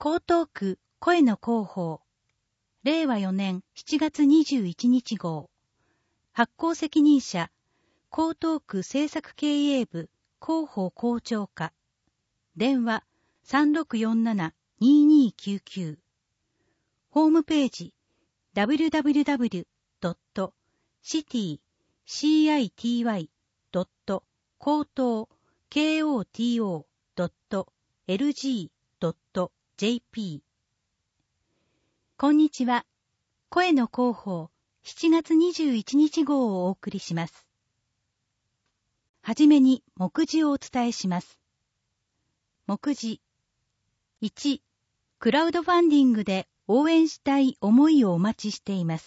江東区声の広報令和4年7月21日号発行責任者江東区政策経営部広報校長課電話 3647-2299 ホームページ www.city-koto.lg.jp こんにちは。声の広報7月21日号をお送りします。はじめに目次をお伝えします。目次1、クラウドファンディングで応援したい思いをお待ちしています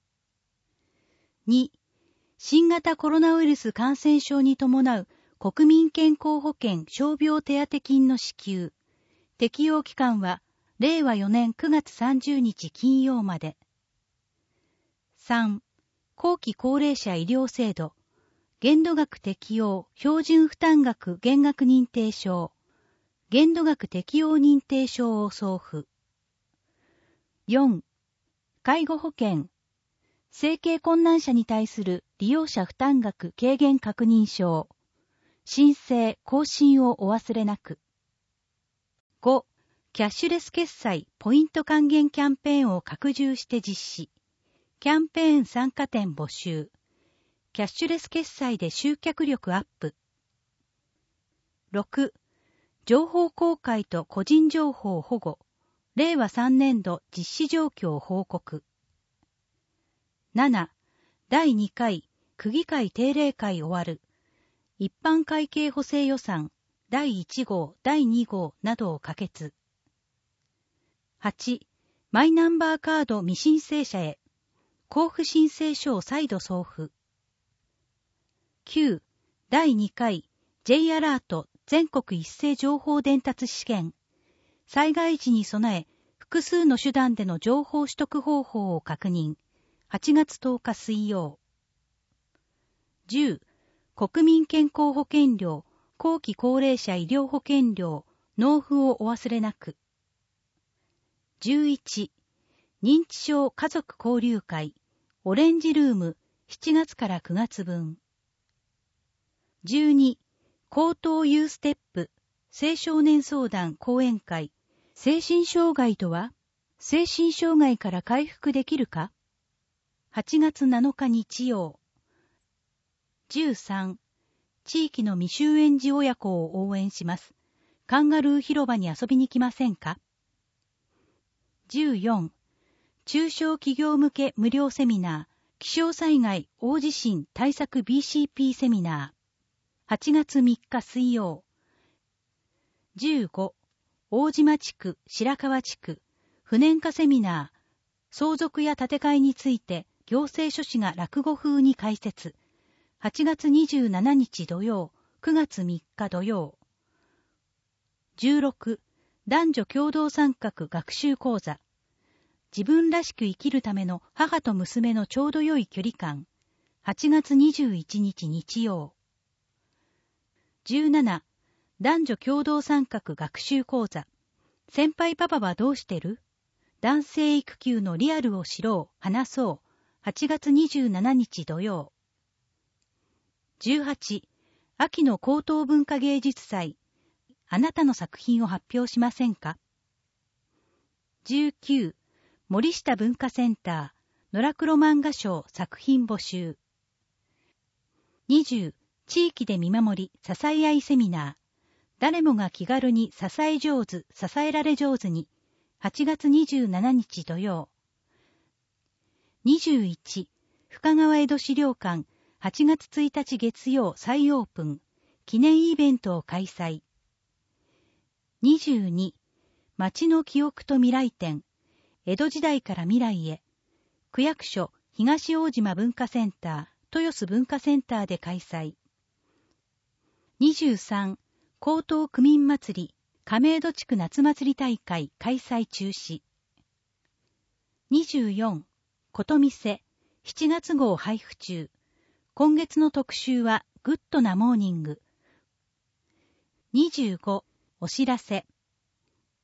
。2、新型コロナウイルス感染症に伴う国民健康保険傷病手当金の支給。適用期間は令和4年9月30日金曜まで。3、後期高齢者医療制度。限度額適用標準負担額減額認定証。限度額適用認定証を送付。4、介護保険。生計困難者に対する利用者負担額軽減確認証。申請・更新をお忘れなく。5、キャッシュレス決済ポイント還元キャンペーンを拡充して実施。キャンペーン参加店募集。キャッシュレス決済で集客力アップ。6、情報公開と個人情報保護。令和3年度実施状況報告。7、第2回区議会定例会終わる。一般会計補正予算第1号、第2号などを可決。8、マイナンバーカード未申請者へ。交付申請書を再度送付。9、第2回 J アラート全国一斉情報伝達試験。災害時に備え、複数の手段での情報取得方法を確認。8月10日水曜。10、国民健康保険料、後期高齢者医療保険料、納付をお忘れなく。11、認知症家族交流会、オレンジルーム、7月から9月分。12、高等ユーステップ、青少年相談講演会、精神障害とは、精神障害から回復できるか ?8 月7日日曜。13、地域の未就園児親子を応援します。カンガルー広場に遊びに来ませんか ?14、中小企業向け無料セミナー、気象災害大地震対策 BCP セミナー。8月3日水曜。15、大島地区、白川地区、不燃化セミナー、相続や建て替えについて行政書士が落語風に解説。8月27日土曜、9月3日土曜。16、男女共同参画学習講座。自分らしく生きるための母と娘のちょうど良い距離感。8月21日日曜。17、男女共同参画学習講座。先輩パパはどうしてる？男性育休のリアルを知ろう、話そう。8月27日土曜。18、秋の高等文化芸術祭。あなたの作品を発表しませんか？ 19、森下文化センター、野良黒漫画賞作品募集。20、地域で見守り、支え合いセミナー。誰もが気軽に支え上手、支えられ上手に。8月27日土曜。21、深川江戸資料館、8月1日月曜再オープン。記念イベントを開催。22、町の記憶と未来展。江戸時代から未来へ。区役所、東大島文化センター、豊洲文化センターで開催。23、江東区民祭り、亀戸地区夏祭り大会開催中止。24、ことみせ、7月号配布中。今月の特集はグッドなモーニング。25、お知らせ。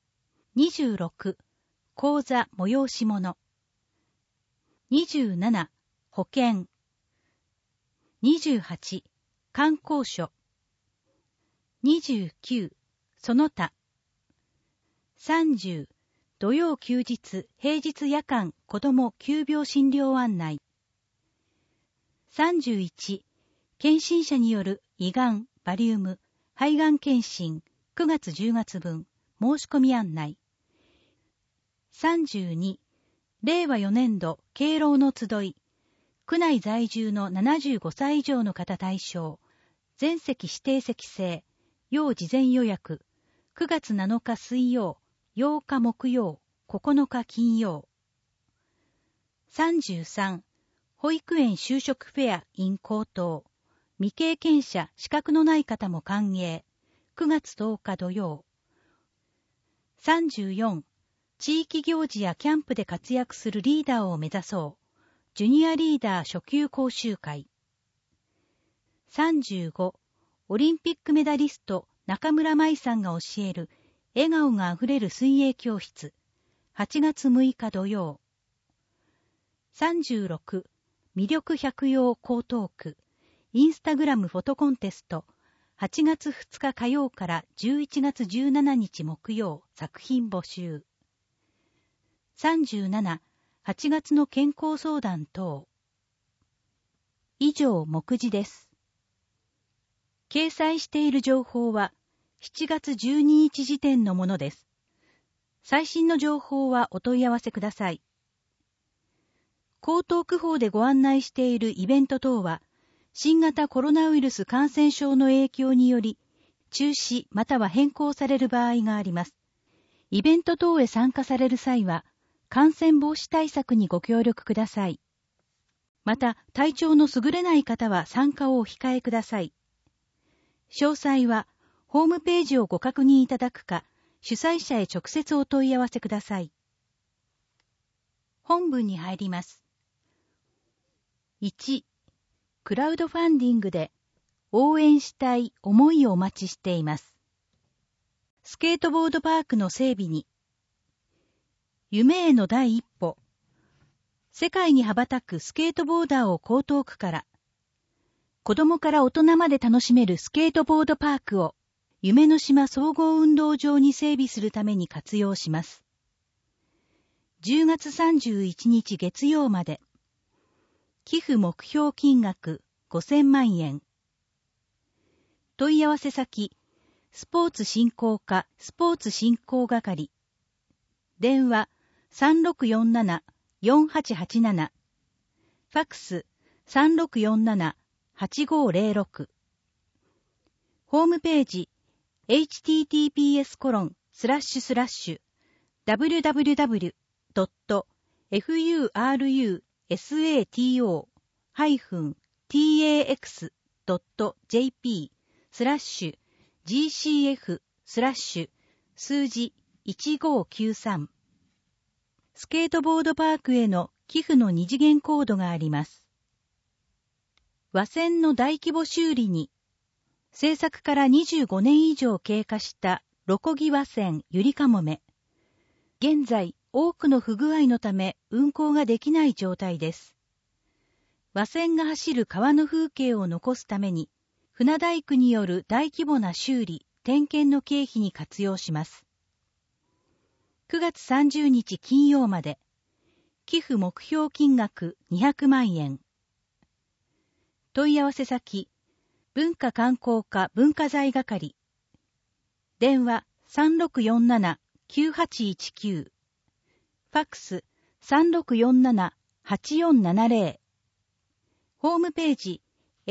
26、口座催し物。27、保険。28、観光所。29、その他。30、土曜休日、平日夜間子ども急病診療案内。31、検診者による胃がん、バリウム、肺がん検診、9月10月分、申し込み案内。32、令和4年度敬老の集い、区内在住の75歳以上の方対象、全席指定席制、要事前予約、9月7日水曜、8日木曜、9日金曜。33、保育園就職フェア in 高等、未経験者資格のない方も歓迎、9月10日土曜。34、地域行事やキャンプで活躍するリーダーを目指そう、ジュニアリーダー初級講習会。35、オリンピックメダリスト中村舞さんが教える笑顔があふれる水泳教室、8月6日土曜。36、魅力百葉江東区、インスタグラムフォトコンテスト、8月2日火曜から11月17日木曜、作品募集。37、8月の健康相談等。以上、目次です。掲載している情報は、7月12日時点のものです。最新の情報はお問い合わせください。江東区法でご案内しているイベント等は、新型コロナウイルス感染症の影響により、中止または変更される場合があります。イベント等へ参加される際は、感染防止対策にご協力ください。また、体調の優れない方は参加をお控えください。詳細は、ホームページをご確認いただくか、主催者へ直接お問い合わせください。本文に入ります。1、クラウドファンディングで応援したい思いをお待ちしています。スケートボードパークの整備に、夢への第一歩、世界に羽ばたくスケートボーダーを江東区から、子供から大人まで楽しめるスケートボードパークを夢の島総合運動場に整備するために活用します。10月31日月曜まで、寄付目標金額5000万円。問い合わせ先、スポーツ振興課スポーツ振興係。電話3647-4887。ファックス3647-8506。ホームページ、https://www.furusato-jp/gcf/ 数字1593。スケートボードパークへの寄付の二次元コードがあります。和船の大規模修理に、制作から25年以上経過したロコギ和船ゆりかもめ。現在、多くの不具合のため運航ができない状態です。和船が走る川の風景を残すために、船大工による大規模な修理、点検の経費に活用します。9月30日金曜まで、寄付目標金額200万円。問い合わせ先、文化観光課文化財係。電話3647-9819。ファックス3647-8470。ホームページ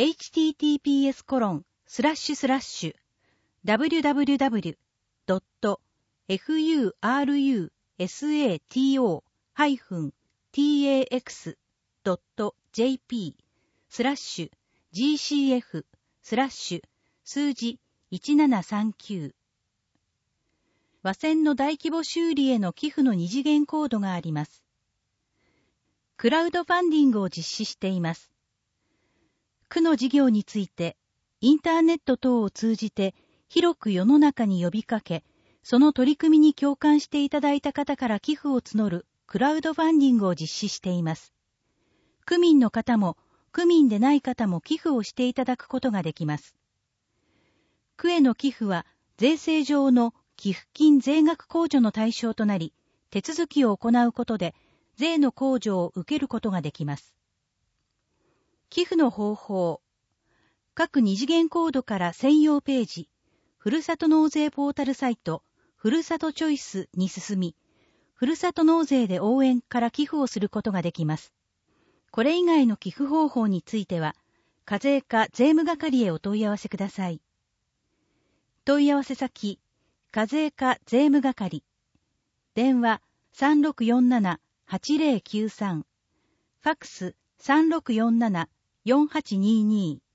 https://www.furusato-jp/gcf/ 数字1739。和船の大規模修理への寄付の二次元コードがあります。クラウドファンディングを実施しています。区の事業について、インターネット等を通じて広く世の中に呼びかけ、 その取り組みに共感していただいた方から寄付を募るクラウドファンディングを実施しています。区民の方も区民でない方も寄付をしていただくことができます。区への寄付は税制上の寄付金税額控除の対象となり、手続きを行うことで税の控除を受けることができます。寄付の方法。各二次元コードから専用ページ、ふるさと納税ポータルサイト、ふるさとチョイスに進み、ふるさと納税で応援から寄付をすることができます。これ以外の寄付方法については、課税課税務係へお問い合わせください。問い合わせ先、課税課税務係。電話3647-8093。ファックス3647-4822。